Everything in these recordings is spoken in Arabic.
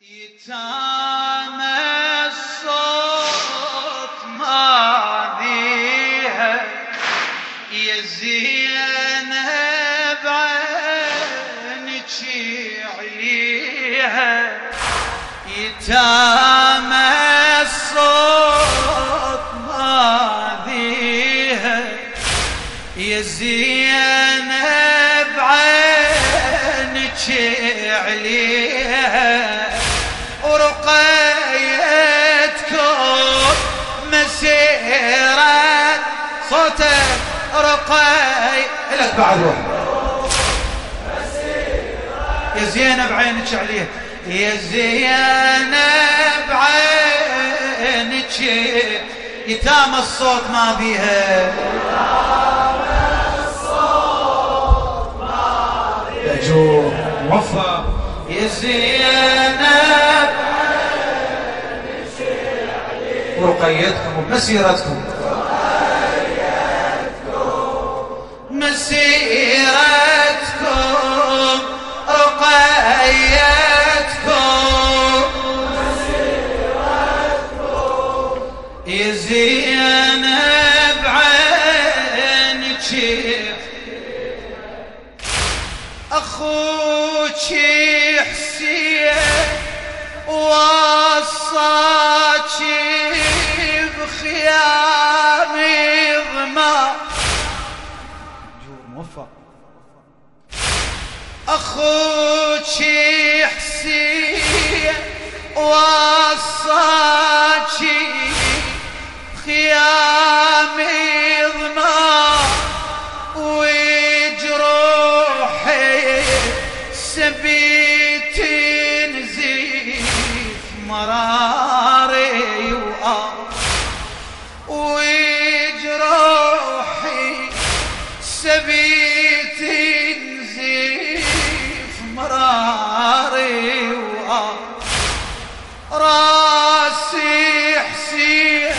يتامى الصوت ماضيها يا زينب عينك عليها يتامى الصوت ماضيها يا زينب عينك عليها ورقيتكم مسيرة صوتك رقي لك بعد روح يا زينب عينك عليها يا زينب عينك يتامى الصوت ما بيها جو موفق يا زينب ورقيتكم ومسيرتكم مسيرتكم رقيتكم يا زينب عينك أخوك حسين وصاك بخيام ضمار موفق أخوك حسين وصاك بخيام ضمار وجروحي سبيت نزيف مراري وجروحي سبيت نزيف مراري راسي حسين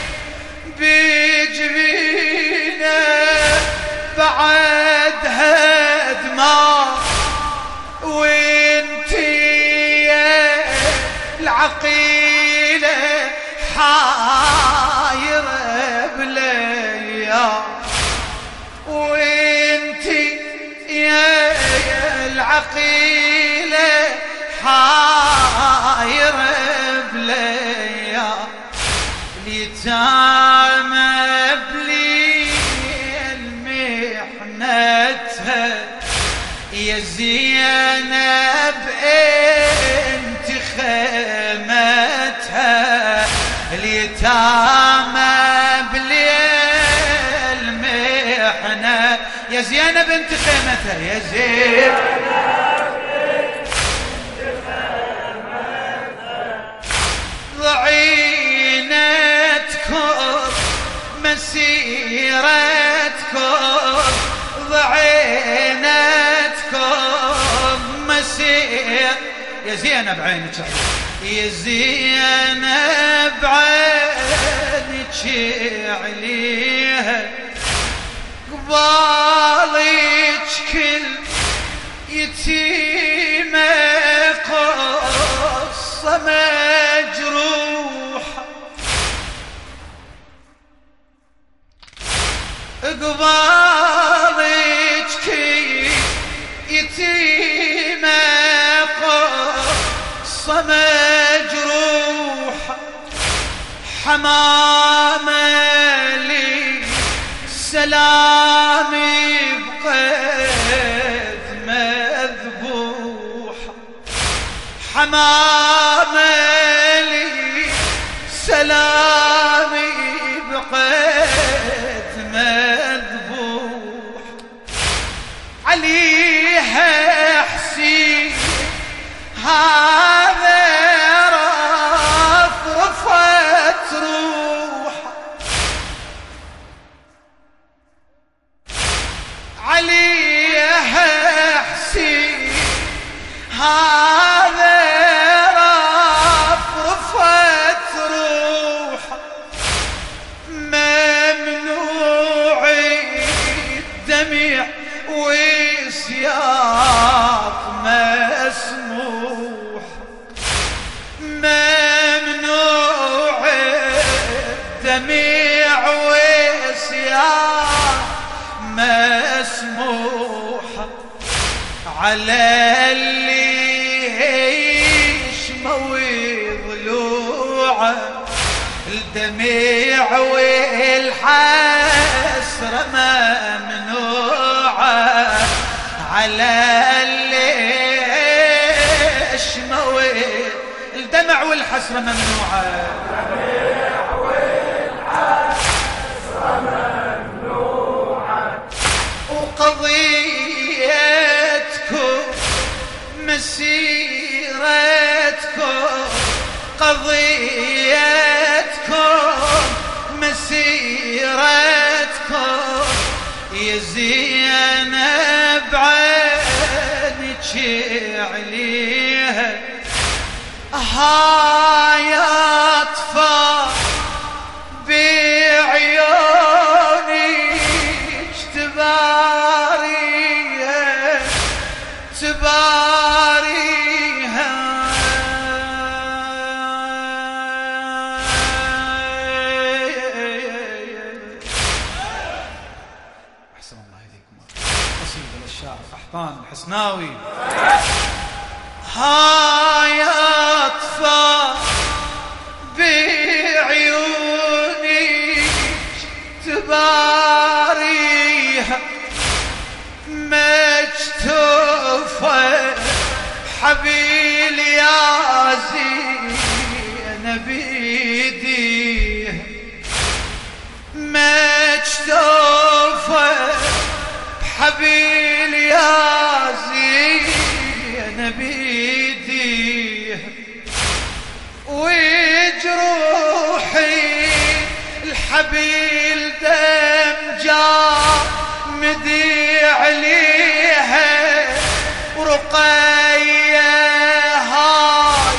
بجبينه بعدها دمار وانتي العقيلة حايرة بليا وانتي يا العقيلة حايرة بليا اليتامى بليل محنتها يا زينب انت خيمتها اليتامى بليل محنة يا زينب انت خيمتها يا زينب ضعينتكم مسيرتكم ضعينتكم مسير يا زينب عينك يا زينب عينك عليها قبالك كل يتيمة قصة مجروحة قبالك كل يتيمة قصة مجروحة حمامة لي سلامي بقيد مذبوحة حمامة لي سلامي بقيد مذبوحة عليها حسين هذا رفرفت روح عليها حسين هذا رفرفت روح ممنوع الدمع وسياط مسموح مسموحة على اللي يشموي ضلوعه الدميع والحسرة ممنوعة على اللي يشموي الدمع والحسرة ممنوعة الدميع والحسرة ممنوعة وقضيتكم مسيرتكم قضيتكم مسيرتكم يا زينب عينك عليها هاي اطفال بعيونك تباريها تباريها احسن الله اليكم قصيدة للشاعر قحطان الحسناوي هاي اطفال بعيونك تباريها مجتوفة حبيل يا زينب بيديها مجتوفة حبيل يا زينب بيديها وجروحي الحبيل دم جامدي عليها ورقية هاي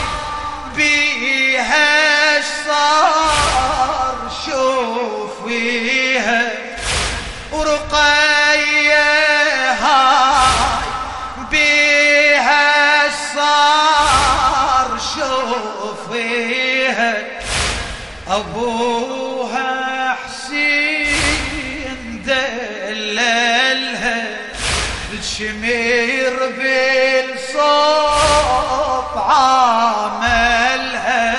بيها صار شوفيها ورقية هاي بيها صار شوفيها أبوها حسين دللها الشمير بالصوت عاملها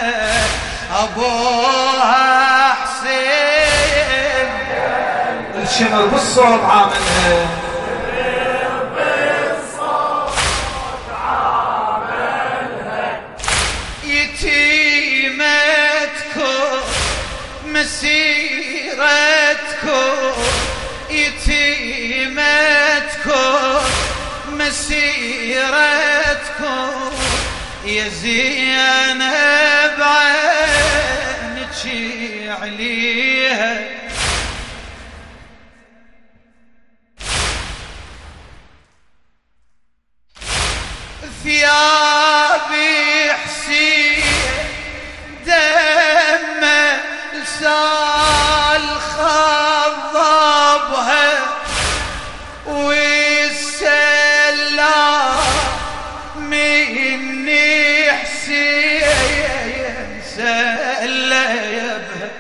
أبوها حسين الشمير بالصوت عاملها مسيرتكم يتيمتكم مسيرتكم يا زينب عينك عليها ثيابي حسين دمه لسال خضبها والسلام مني حسين سلبها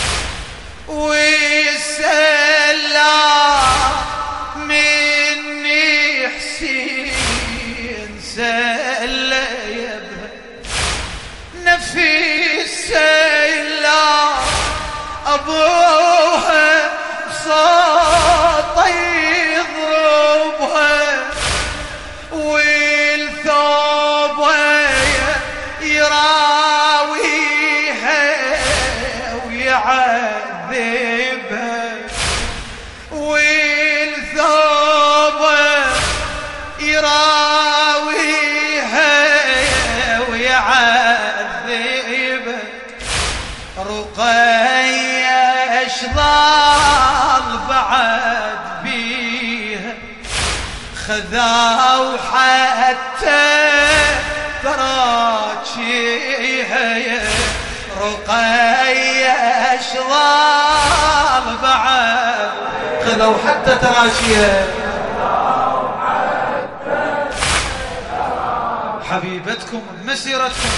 والسلام مني حسين سلبها نفيس أبوها صوت يضربها والثوب يراويها ويعذبها والثوب يراويها ويعذبها رقية اشضال بعد بيها خذاو حتى تراجيها رقية اشضال بعد خذاو حتى تراشيها حبيبتكم مسيرتكم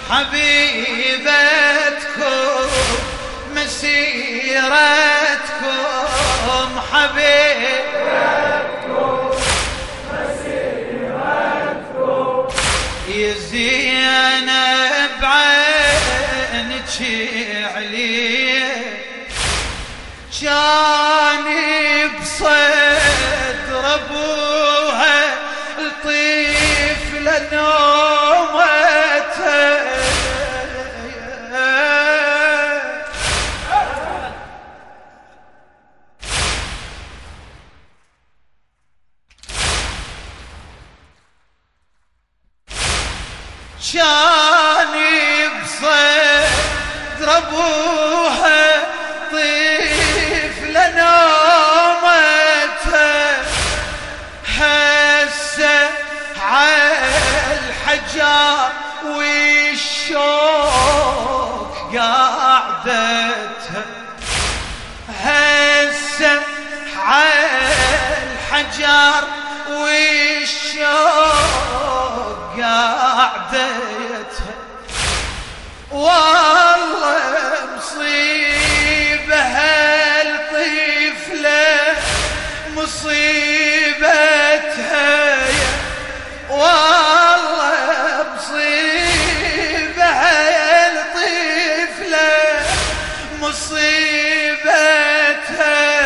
حبيبتكم مسيرتكم حبيبتكم ابوها الطفل نومته كان بصدر ابوها طفل نومته هسه عالحجار والشوق قعدتها هسه عالحجار والشوق قعدتها والله مصيبة هالطفلة مصيبتها والله مصيبة هالطفلة مصيبتها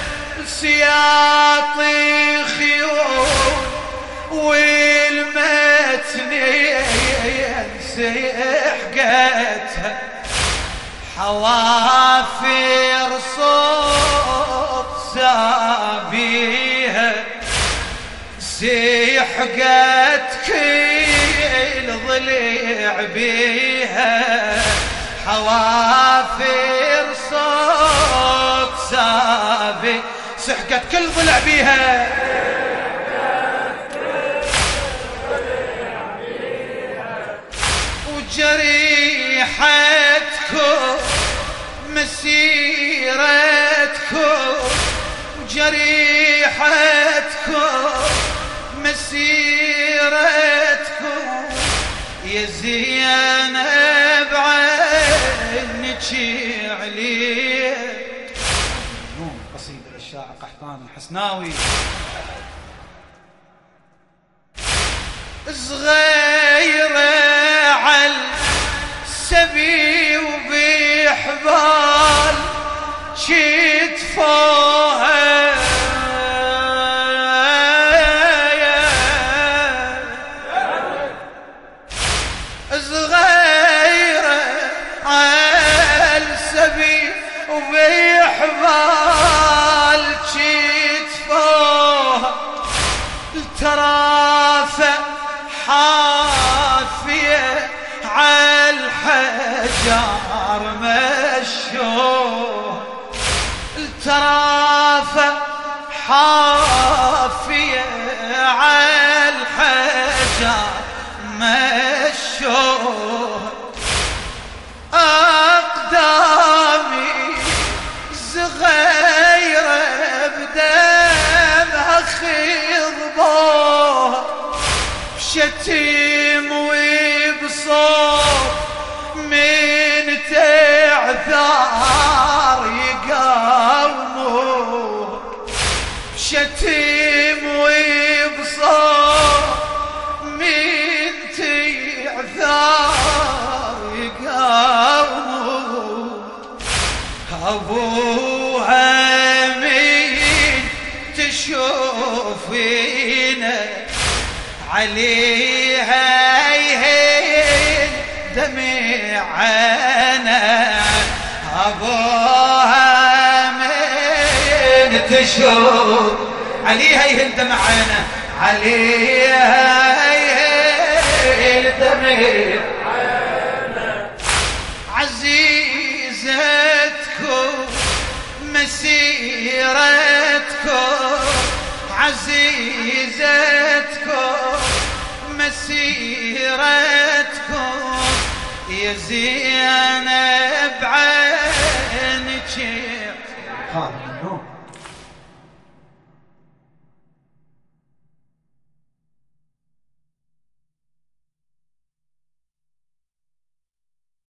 سياط خيول والمتنين سيحقتها حوافر صوت سابيها سيحقت كل ضلع بيها حوافر صوت سابي سحقت كل ضلع بيها وجريحتكم مسيرتكم وجريحتكم مسيرتكم يا زينب عينك عليه. قصيدة للشاعر قحطان الحسناوي. صغيرة عالسبي وبحبال شتفوها صغيرة عالسبي وبحبال شتفوها الترافة حافية عالحجار مشوه الترافة حافية عالحجار مشوه أقدامي صغيرة بدمها خضبوها بشتيم وبصوت من تعثار يقاوموه بشتيم وبصوت من تعثار يقاوموه أبوها مين تشوفينه عليها يهين دمعنا أبوها من تشوف عليها يهين دمعنا عليها يهين دمعنا عزيزتكم مسيرتكم عزيزتكم مسيرتكم يا زينب عينك